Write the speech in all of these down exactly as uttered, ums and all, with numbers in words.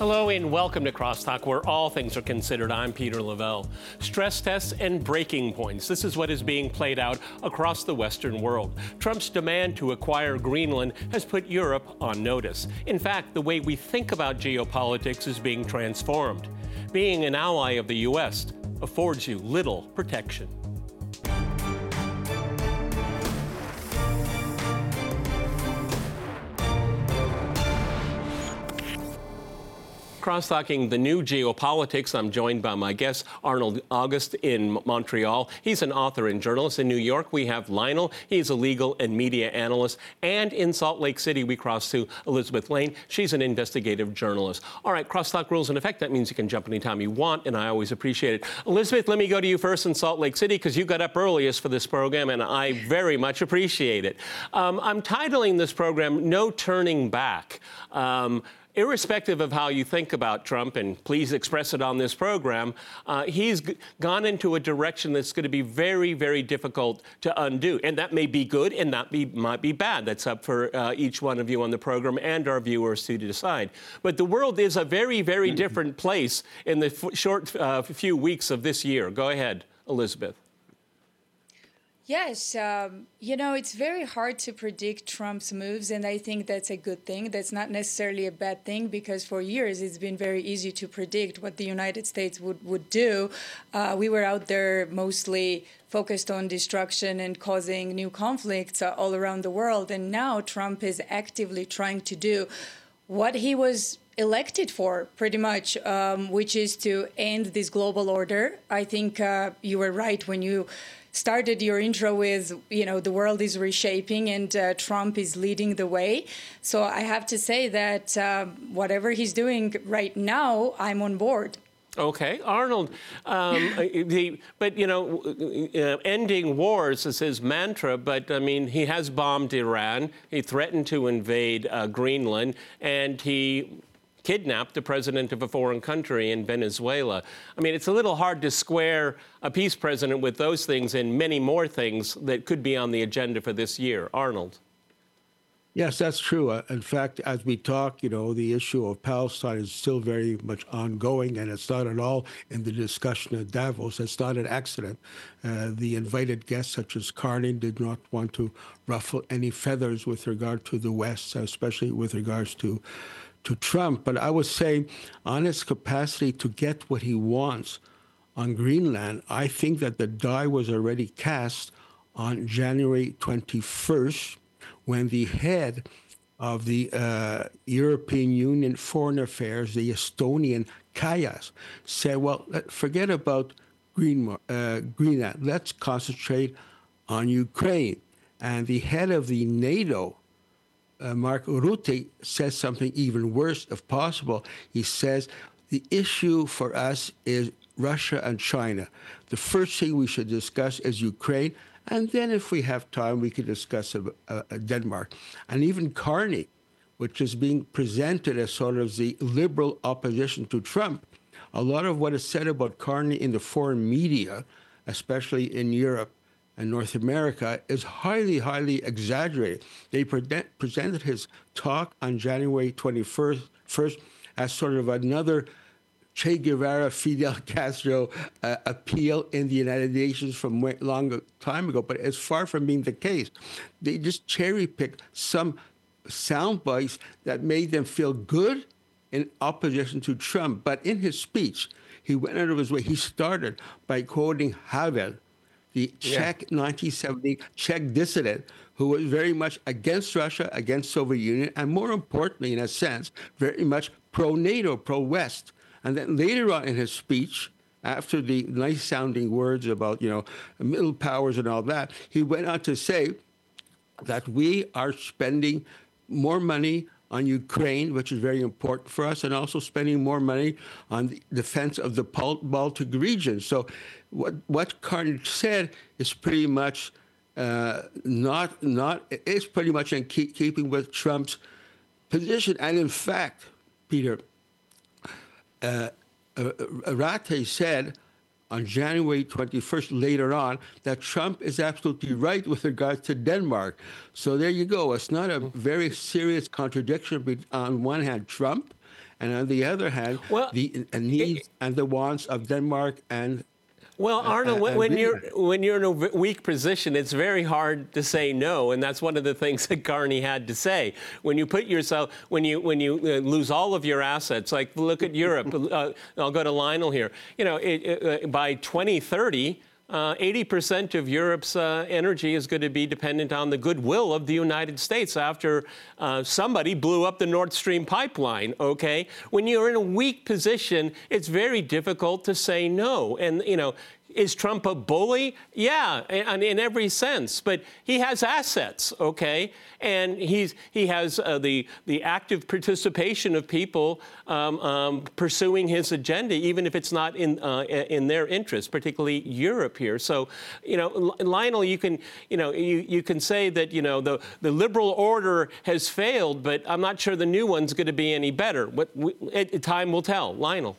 Hello and welcome to Crosstalk, where all things are considered. I'm Peter Lavelle. Stress tests and breaking points. This is what is being played out across the Western world. Trump's demand to acquire Greenland has put Europe on notice. In fact, the way we think about geopolitics is being transformed. Being an ally of the U S affords you little protection. Cross-talking the new geopolitics, I'm joined by my guest, Arnold August in Montreal. He's an author and journalist. In New York, we have Lionel. He's a legal and media analyst. And in Salt Lake City, we cross to Elizabeth Lane. She's an investigative journalist. All right, Crosstalk rules in effect. That means you can jump anytime you want, and I always appreciate it. Elizabeth, let me go to you first in Salt Lake City, because you got up earliest for this program, and I very much appreciate it. Um, I'm titling this program, No Turning Back. Um, Irrespective of how you think about Trump, and please express it on this program, uh, he's g- gone into a direction that's going to be very, very difficult to undo. And that may be good, and that be, might be bad. That's up for uh, each one of you on the program and our viewers to decide. But the world is a very, very different place in the f- short uh, few weeks of this year. Go ahead, Elizabeth. Yes, um, you know, it's very hard to predict Trump's moves, and I think that's a good thing. That's not necessarily a bad thing, because for years it's been very easy to predict what the United States would, would do. Uh, we were out there mostly focused on destruction and causing new conflicts uh, all around the world, and now Trump is actively trying to do what he was elected for, pretty much, um, which is to end this global order. I think uh, you were right when you started your intro with, you know, the world is reshaping and uh, Trump is leading the way. So I have to say that uh, whatever he's doing right now, I'm on board. Okay, Arnold, um, the, but, you know, uh, ending wars is his mantra, but, I mean, he has bombed Iran, he threatened to invade uh, Greenland, and he kidnapped the president of a foreign country in Venezuela. I mean, it's a little hard to square a peace president with those things and many more things that could be on the agenda for this year. Arnold. Yes, that's true. Uh, in fact, as we talk, you know, the issue of Palestine is still very much ongoing, and it's not at all in the discussion at Davos. It's not an accident. Uh, the invited guests, such as Carney, did not want to ruffle any feathers with regard to the West, especially with regards to to Trump. But I would say on his capacity to get what he wants on Greenland, I think that the die was already cast on January twenty-first, when the head of the uh, European Union Foreign Affairs, the Estonian Kallas, said, well, forget about Green, uh, Greenland. Let's concentrate on Ukraine. And the head of the NATO, Uh, Mark Rutte, says something even worse, if possible. He says the issue for us is Russia and China. The first thing we should discuss is Ukraine, and then if we have time, we could discuss uh, uh, Denmark. And even Carney, which is being presented as sort of the liberal opposition to Trump, a lot of what is said about Carney in the foreign media, especially in Europe and North America, is highly, highly exaggerated. They pre- presented his talk on January twenty-first first, as sort of another Che Guevara, Fidel Castro uh, appeal in the United Nations from a long time ago, but it's far from being the case. They just cherry-picked some sound bites that made them feel good in opposition to Trump. But in his speech, he went out of his way. He started by quoting Havel, the Czech yeah. nineteen seventy Czech dissident, who was very much against Russia, against Soviet Union, and more importantly, in a sense, very much pro-NATO, pro-West. And then later on in his speech, after the nice-sounding words about, you know, middle powers and all that, he went on to say that we are spending more money on Ukraine, which is very important for us, and also spending more money on the defense of the Baltic region. So what what Carney said is pretty much uh, not not it's pretty much in keep, keeping with Trump's position. And in fact, Peter, uh, uh, Ratte said on January twenty-first, later on, that Trump is absolutely right with regard to Denmark. So there you go. It's not a very serious contradiction on one hand, Trump, and on the other hand, well, the uh, needs it, and the wants of Denmark and Well, Arnold, uh, when you're when you're in a weak position, it's very hard to say no, and that's one of the things that Carney had to say. When you put yourself, when you when you uh, lose all of your assets, like look at Europe. uh, I'll go to Lionel here. You know, it, it, uh, by twenty thirty. Uh, eighty percent of Europe's uh, energy is going to be dependent on the goodwill of the United States after uh, somebody blew up the Nord Stream pipeline, okay? When you're in a weak position, it's very difficult to say no. And, you know, is Trump a bully? Yeah, in, in every sense. But he has assets, okay? And he's he has uh, the the active participation of people um, um, pursuing his agenda, even if it's not in uh, in their interest, particularly Europe here. So, you know, Lionel, you can you know you, you can say that you know the the liberal order has failed, but I'm not sure the new one's going to be any better. What we, it, time will tell. Lionel.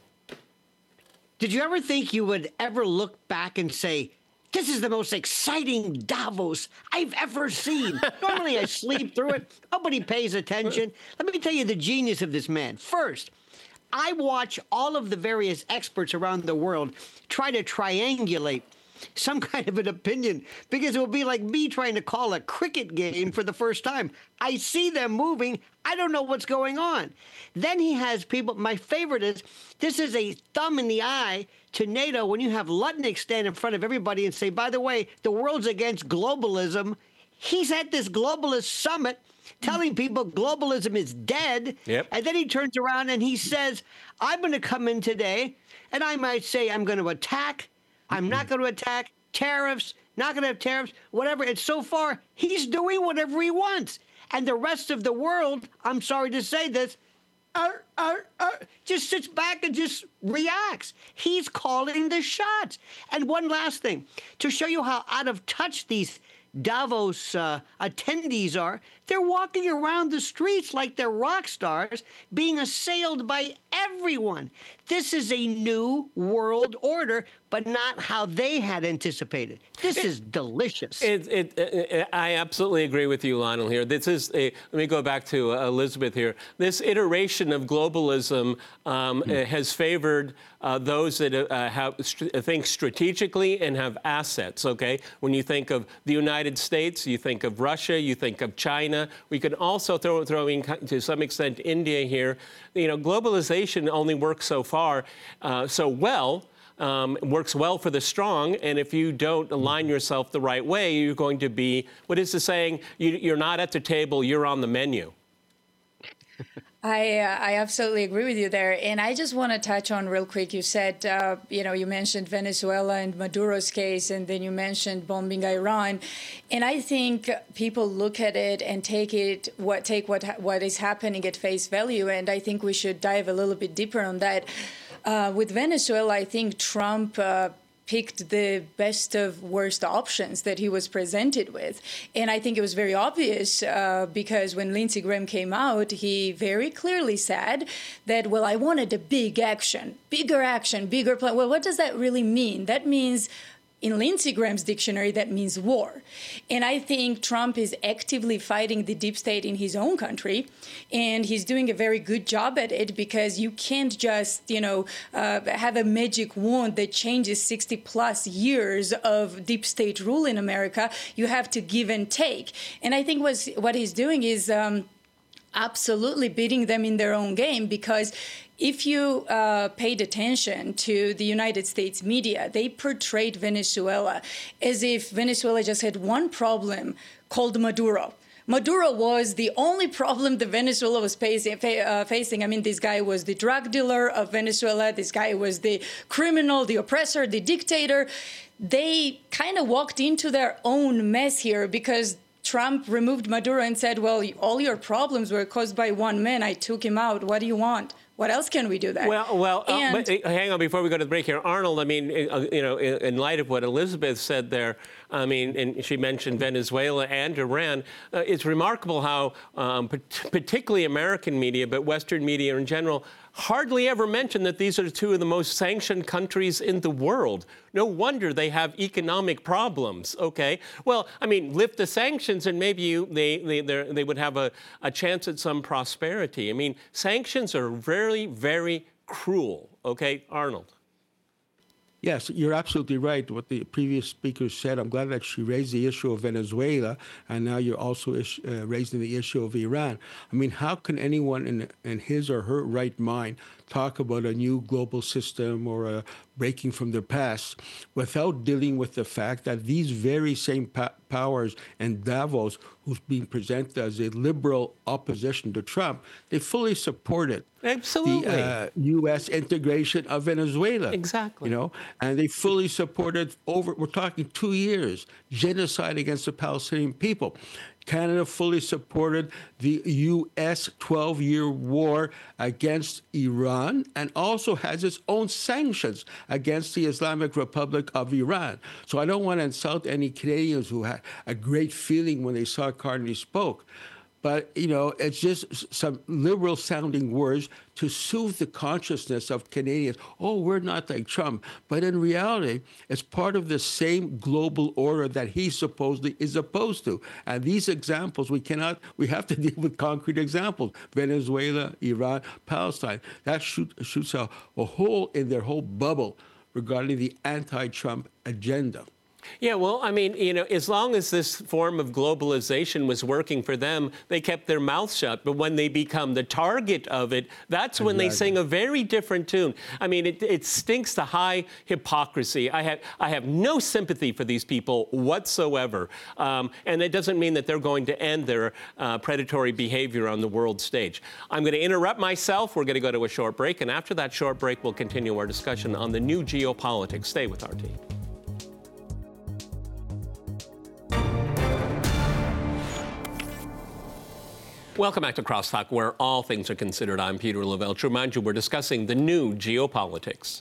Did you ever think you would ever look back and say, this is the most exciting Davos I've ever seen? Normally I sleep through it. Nobody pays attention. Let me tell you the genius of this man. First, I watch all of the various experts around the world try to triangulate some kind of an opinion, because it will be like me trying to call a cricket game for the first time. I see them moving. I don't know what's going on. Then he has people. My favorite is, this is a thumb in the eye to NATO when you have Lutnick stand in front of everybody and say, by the way, the world's against globalism. He's at this globalist summit telling people globalism is dead. Yep. And then he turns around and he says, I'm going to come in today and I might say I'm going to attack. I'm not going to attack. Tariffs, not going to have tariffs, whatever. And so far, he's doing whatever he wants. And the rest of the world, I'm sorry to say this, uh, uh, uh, just sits back and just reacts. He's calling the shots. And one last thing, to show you how out of touch these Davos uh, attendees are, they're walking around the streets like they're rock stars, being assailed by everyone. This is a new world order, but not how they had anticipated. This is delicious. It, it, it, I absolutely agree with you, Lionel, here. This is a, let me go back to uh, Elizabeth here. This iteration of globalism um, mm. has favored uh, those that uh, have st- think strategically and have assets, okay? When you think of the United States, you think of Russia, you think of China. We can also throw, throw in, to some extent, India here. You know, globalization only works so far, uh, so well. Um, works well for the strong, and if you don't align yourself the right way, you're going to be, what is the saying? You, you're not at the table, you're on the menu. I, uh, I absolutely agree with you there. And I just want to touch on real quick. You said, uh, you know, you mentioned Venezuela and Maduro's case, and then you mentioned bombing Iran. And I think people look at it and take it, what take what what is happening at face value. And I think we should dive a little bit deeper on that. Uh, with Venezuela, I think Trump uh, picked the best of worst options that he was presented with. And I think it was very obvious uh, because when Lindsey Graham came out, he very clearly said that, well, I wanted a big action, bigger action, bigger plan. Well, what does that really mean? That means, in Lindsey Graham's dictionary, that means war. And I think Trump is actively fighting the deep state in his own country, and he's doing a very good job at it, because you can't just, you know, uh, have a magic wand that changes sixty plus years of deep state rule in America. You have to give and take. And I think what's, what he's doing is um, absolutely beating them in their own game, because if you uh, paid attention to the United States media, they portrayed Venezuela as if Venezuela just had one problem called Maduro. Maduro was the only problem that Venezuela was facing. Uh, facing. I mean, this guy was the drug dealer of Venezuela. This guy was the criminal, the oppressor, the dictator. They kind of walked into their own mess here, because Trump removed Maduro and said, well, all your problems were caused by one man. I took him out. What do you want? What else can we do there? Well, well, and, uh, but, uh, hang on before we go to the break here, Arnold. I mean, uh, you know, in, in light of what Elizabeth said there, I mean, and she mentioned Venezuela and Iran. Uh, it's remarkable how, um, particularly American media, but Western media in general, hardly ever mention that these are two of the most sanctioned countries in the world. No wonder they have economic problems, okay? Well, I mean, lift the sanctions and maybe you, they, they, they would have a, a chance at some prosperity. I mean, sanctions are very, very cruel, okay? Arnold. Yes, you're absolutely right. What the previous speaker said, I'm glad that she raised the issue of Venezuela, and now you're also ish, uh, raising the issue of Iran. I mean, how can anyone in, in his or her right mind talk about a new global system or a breaking from their past without dealing with the fact that these very same pa- powers in Davos, who's being presented as a liberal opposition to Trump, they fully supported Absolutely. the uh, U S integration of Venezuela. Exactly. You know, and they fully supported over, we're talking two years, genocide against the Palestinian people. Canada fully supported the U S twelve-year war against Iran and also has its own sanctions against the Islamic Republic of Iran. So I don't want to insult any Canadians who had a great feeling when they saw Carney spoke. But, you know, it's just some liberal-sounding words to soothe the consciousness of Canadians. Oh, we're not like Trump. But in reality, it's part of the same global order that he supposedly is opposed to. And these examples, we cannot, we have to deal with concrete examples. Venezuela, Iran, Palestine. That shoot, shoots a, a hole in their whole bubble regarding the anti-Trump agenda. Yeah, well, I mean, you know, as long as this form of globalization was working for them, they kept their mouths shut. But when they become the target of it, that's when exactly. they sing a very different tune. I mean, it, it stinks to high hypocrisy. I have, I have no sympathy for these people whatsoever. Um, and it doesn't mean that they're going to end their uh, predatory behavior on the world stage. I'm going to interrupt myself. We're going to go to a short break. And after that short break, we'll continue our discussion on the new geopolitics. Stay with R T. Welcome back to Crosstalk, where all things are considered. I'm Peter Lavelle. To remind you, we're discussing the new geopolitics.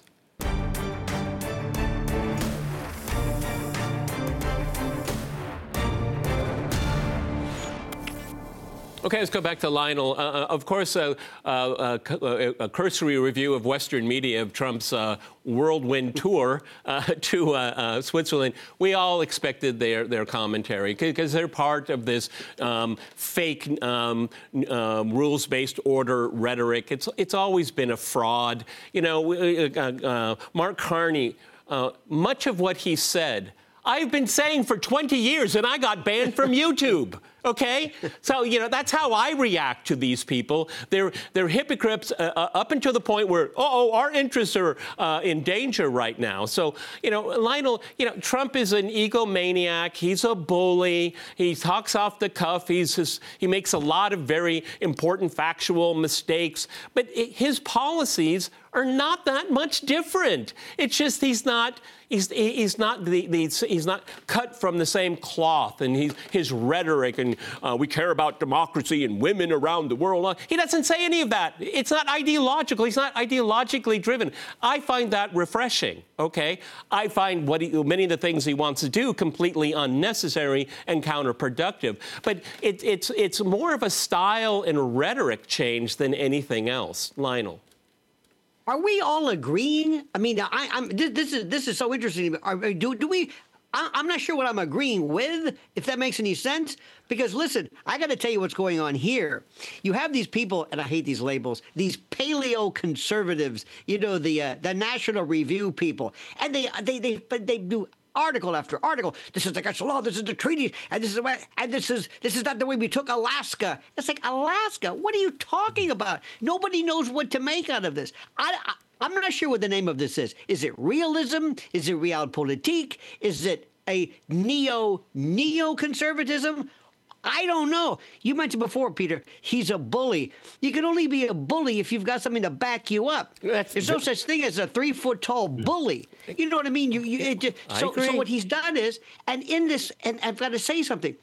Okay, let's go back to Lionel. Uh, of course, uh, uh, uh, a cursory review of Western media of Trump's uh, whirlwind tour uh, to uh, uh, Switzerland. We all expected their, their commentary because they're part of this um, fake um, uh, rules-based order rhetoric. It's, it's always been a fraud. You know, uh, uh, Mark Carney, uh, much of what he said, I've been saying for twenty years, and I got banned from YouTube. Okay? So, you know, that's how I react to these people. They're they're hypocrites uh, up until the point where, oh, our interests are uh, in danger right now. So, you know, Lionel, you know, Trump is an egomaniac. He's a bully. He talks off the cuff. He's just, he makes a lot of very important factual mistakes. But it, his policies are not that much different. It's just he's not he's he's not the, the he's not cut from the same cloth, and he's, his rhetoric and uh, we care about democracy and women around the world. He doesn't say any of that. It's not ideological. He's not ideologically driven. I find that refreshing. Okay, I find what he, many of the things he wants to do completely unnecessary and counterproductive. But it, it's it's more of a style and rhetoric change than anything else. Lionel. Are we all agreeing? I mean, I, I'm this, this is this is so interesting. Are, do do we? I, I'm not sure what I'm agreeing with, if that makes any sense. Because listen, I got to tell you what's going on here. You have these people, and I hate these labels, these paleo conservatives. You know, the uh, the National Review people, and they they they they do article after article. This is against the law. This is the treaty, and this is the way, and this is this is not the way we took Alaska. It's like, Alaska? What are you talking about? Nobody knows what to make out of this. I, I I'm not sure what the name of this is. Is it realism? Is it realpolitik? Is it a neo neo conservatism? I don't know. You mentioned before, Peter, he's a bully. You can only be a bully if you've got something to back you up. That's There's no such thing as a three-foot-tall bully. You know what I mean? You, you, it just, so, so what he's done is, and in this, and I've got to say something.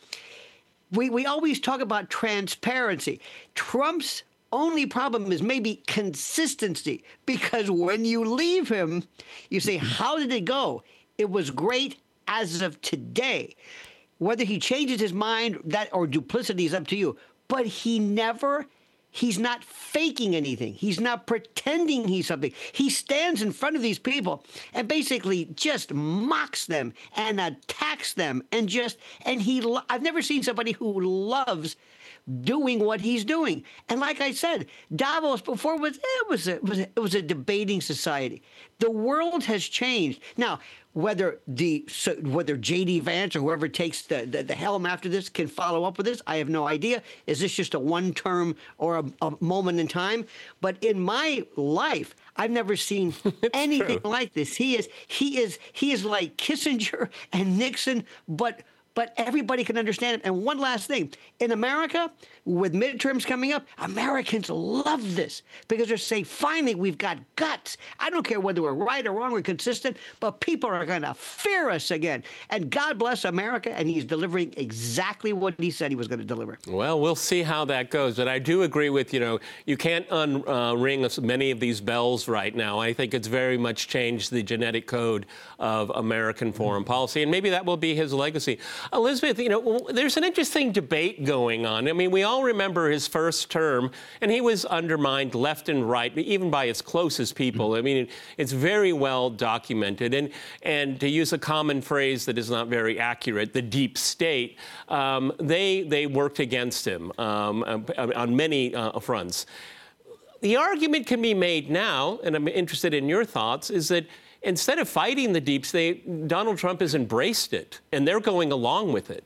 We we always talk about transparency. Trump's only problem is maybe consistency, because when you leave him, you say, how did it go? It was great as of today. Whether he changes his mind that or duplicity is up to you. But he never, he's not faking anything. He's not pretending he's something. He stands in front of these people and basically just mocks them and attacks them and just, and he, I've never seen somebody who loves doing what he's doing. And like I said, Davos before was it was a, it was a, it was a debating society. The world has changed. Now, whether the so whether J D Vance or whoever takes the, the, the helm after this can follow up with this, I have no idea. Is this just a one term or a, a moment in time? But in my life, I've never seen anything true. like this. He is he is he is like Kissinger and Nixon, but but everybody can understand it. And one last thing. In America, with midterms coming up, Americans love this because they're saying, finally, we've got guts. I don't care whether we're right or wrong, we're consistent, but people are going to fear us again. And God bless America, and he's delivering exactly what he said he was going to deliver. Well, we'll see how that goes. But I do agree with, you know, you can't unring uh, many of these bells right now. I think it's very much changed the genetic code of American foreign policy, and maybe that will be his legacy. Elizabeth, you know, there's an interesting debate going on. I mean, we all remember his first term, and he was undermined left and right, even by his closest people. I mean, it's very well documented. And, and to use a common phrase that is not very accurate, the deep state, um, they, they worked against him um, on many uh, fronts. The argument can be made now, and I'm interested in your thoughts, is that instead of fighting the deep state, Donald Trump has embraced it, and they're going along with it.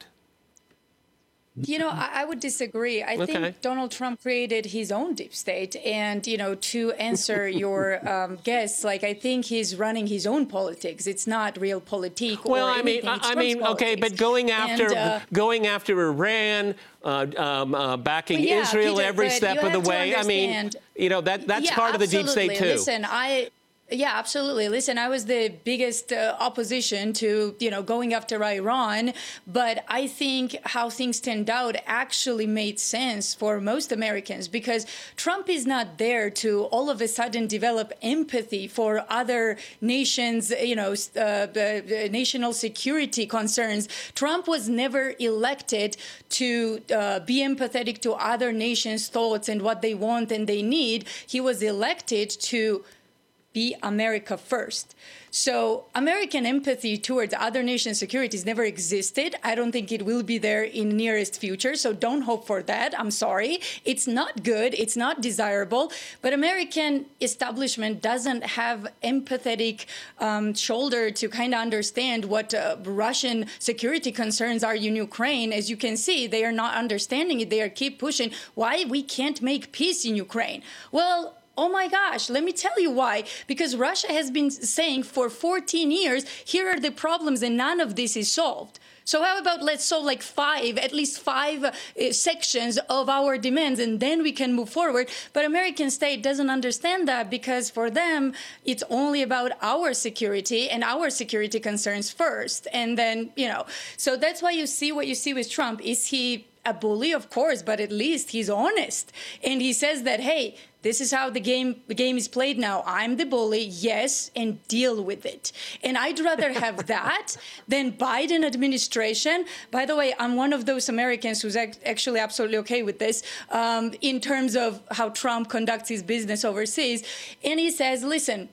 You know, I, I would disagree. I Okay. think Donald Trump created his own deep state. And, you know, to answer your um, guess, like, I think he's running his own politics. It's not real politique or Well, I mean, anything. It's I, I Trump's mean, okay, politics. but going after And, uh, going after Iran, uh, um, uh, backing Well, yeah, Israel Peter, every but step you of the have to way. I mean, understand- you know, that that's yeah, part of the deep absolutely. state too. Listen, I. Yeah, absolutely. Listen, I was the biggest uh, opposition to, you know, going after Iran, but I think how things turned out actually made sense for most Americans because Trump is not there to all of a sudden develop empathy for other nations, you know, uh, uh, national security concerns. Trump was never elected to uh, be empathetic to other nations' thoughts and what they want and they need. He was elected to be America first. So American empathy towards other nations' securities never existed. I don't think it will be there in nearest future. So don't hope for that. I'm sorry. It's not good. It's not desirable. But American establishment doesn't have empathetic um, shoulder to kind of understand what uh, Russian security concerns are in Ukraine. As you can see, they are not understanding it. They are keep pushing why we can't make peace in Ukraine. Well, oh my gosh, let me tell you why. Because Russia has been saying for fourteen years, here are the problems and none of this is solved. So how about let's solve like five, at least five uh, sections of our demands and then we can move forward. But American state doesn't understand that because for them, it's only about our security and our security concerns first. And then, you know, so that's why you see what you see with Trump. Is he a bully? Of course, but at least he's honest. And he says that, hey, this is how the game the game is played now. I'm the bully, yes, and deal with it. And I'd rather have that than Biden administration. By the way, I'm one of those Americans who's ac- actually absolutely okay with this um, in terms of how Trump conducts his business overseas. And he says, listen,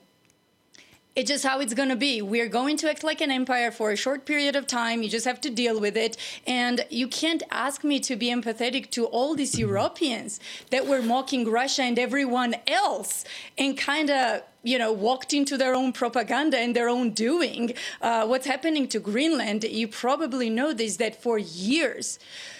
it's just how it's going to be. We're going to act like an empire for a short period of time. You just have to deal with it. And you can't ask me to be empathetic to all these Europeans that were mocking Russia and everyone else and kind of, you know, walked into their own propaganda and their own doing. Uh, what's happening to Greenland, you probably know this, that for years,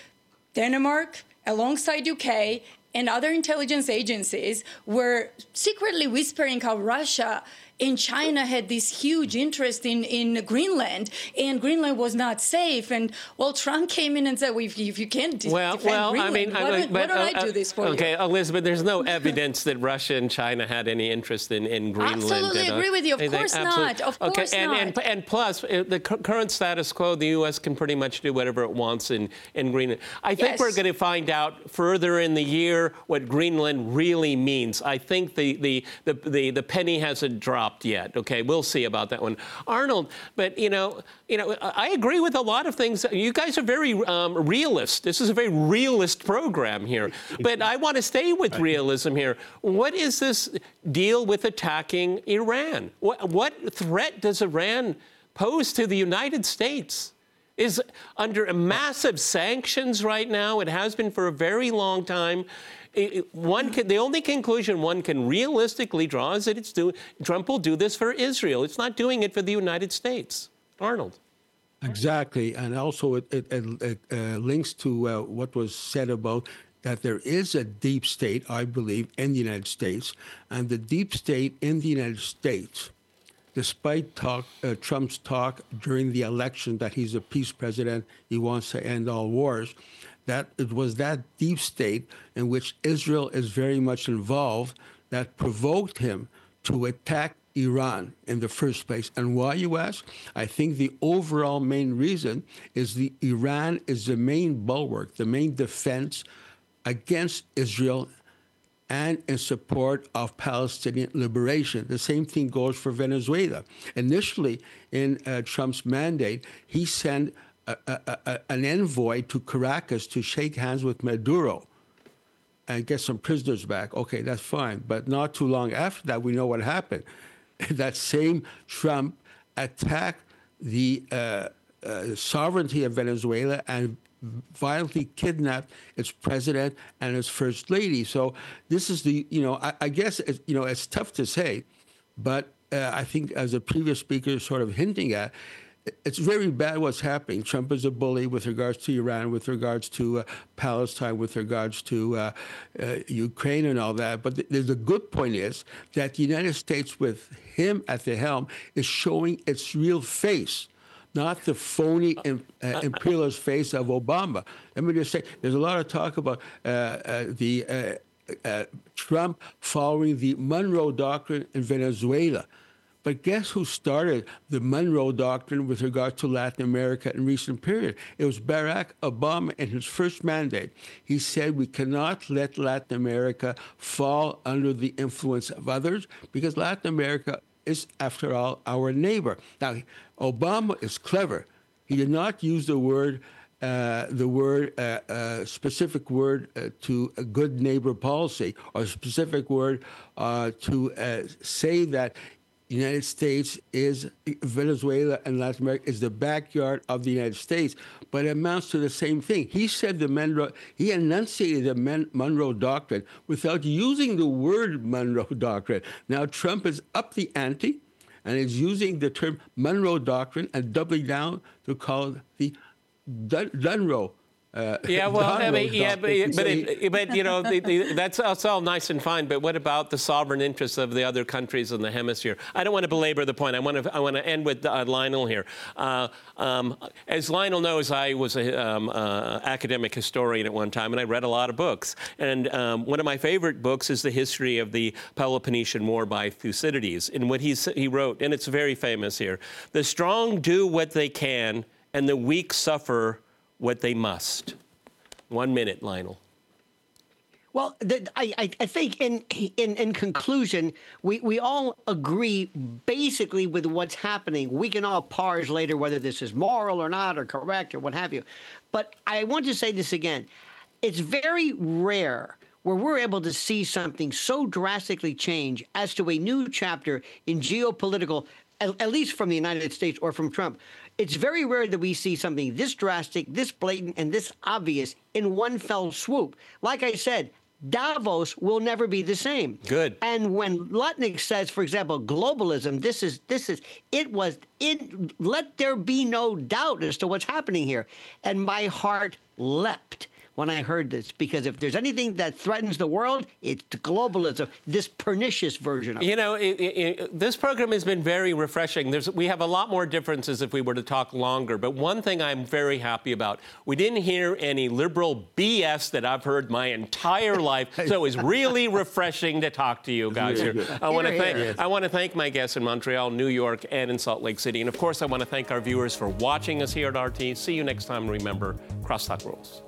Denmark, alongside U K, and other intelligence agencies were secretly whispering how Russia and China had this huge interest in, in Greenland, and Greenland was not safe. And, well, Trump came in and said, well, if, you, if you can't de- Well, defend well, Greenland, I mean, why, I, don't, but, why don't uh, I do this for okay, you? Elizabeth, there's no evidence that Russia and China had any interest in, in Greenland. Absolutely and, uh, agree with you. Of anything. course Absolutely. not. Of okay, course and, not. And, and plus, uh, the cu- current status quo, the U S can pretty much do whatever it wants in, in Greenland. I think Yes. we're going to find out further in the year what Greenland really means. I think the, the, the, the, the penny hasn't dropped. dropped yet. Okay, we'll see about that one, Arnold. But you know, you know, I agree with a lot of things. You guys are very um, realist. This is a very realist program here. But I want to stay with realism here. What is this deal with attacking Iran? What, what threat does Iran pose to the United States? Is under massive sanctions right now. It has been for a very long time. It, one can, the only conclusion one can realistically draw is that it's do, Trump will do this for Israel. It's not doing it for the United States. Arnold. Exactly. And also it, it, it uh, links to uh, what was said about that there is a deep state, I believe, in the United States. And the deep state in the United States, despite talk, uh, Trump's talk during the election that he's a peace president, he wants to end all wars, that it was that deep state in which Israel is very much involved that provoked him to attack Iran in the first place. And why, you ask? I think the overall main reason is the Iran is the main bulwark, the main defense against Israel and in support of Palestinian liberation. The same thing goes for Venezuela. Initially, in uh, Trump's mandate, he sent a, a, a, an envoy to Caracas to shake hands with Maduro and get some prisoners back. Okay, that's fine. But not too long after that, we know what happened. That same Trump attacked the uh, uh, sovereignty of Venezuela and violently kidnapped its president and its first lady. So this is the, you know, I, I guess, it's, you know, it's tough to say, but uh, I think as the previous speaker is sort of hinting at, it's very bad what's happening. Trump is a bully with regards to Iran, with regards to uh, Palestine, with regards to uh, uh, Ukraine and all that. But the, the good point is that the United States, with him at the helm, is showing its real face, not the phony uh, imperialist face of Obama. Let me just say, there's a lot of talk about uh, uh, the uh, uh, Trump following the Monroe Doctrine in Venezuela. But guess who started the Monroe Doctrine with regard to Latin America in recent period? It was Barack Obama in his first mandate. He said we cannot let Latin America fall under the influence of others because Latin America is, after all, our neighbor. Now, Obama is clever. He did not use the word, uh, the word, uh, uh, specific word uh, to a good neighbor policy, or a specific word uh, to uh, say that the United States is, Venezuela and Latin America is the backyard of the United States, but it amounts to the same thing. He said the Monroe, he enunciated the Men, Monroe Doctrine without using the word Monroe Doctrine. Now Trump is up the ante and is using the term Monroe Doctrine and doubling down to call it the Dun- Dunroe. Uh, yeah, well, I mean, yeah, but, but, it, but you know, the, the, that's, that's all nice and fine. But what about the sovereign interests of the other countries in the hemisphere? I don't want to belabor the point. I want to, I want to end with uh, Lionel here. Uh, um, as Lionel knows, I was an um, uh, academic historian at one time, and I read a lot of books. And um, one of my favorite books is The History of the Peloponnesian War by Thucydides. And what he he wrote, and it's very famous here: the strong do what they can, and the weak suffer what they must. One minute, Lionel. Well, the, I, I think in, in in conclusion, we, we all agree basically with what's happening. We can all parse later whether this is moral or not, or correct, or what have you. But I want to say this again. It's very rare where we're able to see something so drastically change as to a new chapter in geopolitical, at, at least from the United States or from Trump. It's very rare that we see something this drastic, this blatant, and this obvious in one fell swoop. Like I said, Davos will never be the same. Good. And when Lutnick says, for example, globalism, this is, this is, it was, it, let there be no doubt as to what's happening here. And my heart leapt when I heard this, because if there's anything that threatens the world, it's globalism, this pernicious version of it. You know, it, it, this program has been very refreshing. There's, we have a lot more differences if we were to talk longer, but one thing I'm very happy about, we didn't hear any liberal B S that I've heard my entire life, so it was really refreshing to talk to you guys here. I want to thank, I want to thank my guests in Montreal, New York, and in Salt Lake City, and of course, I want to thank our viewers for watching us here at R T. See you next time, and remember, crosstalk rules.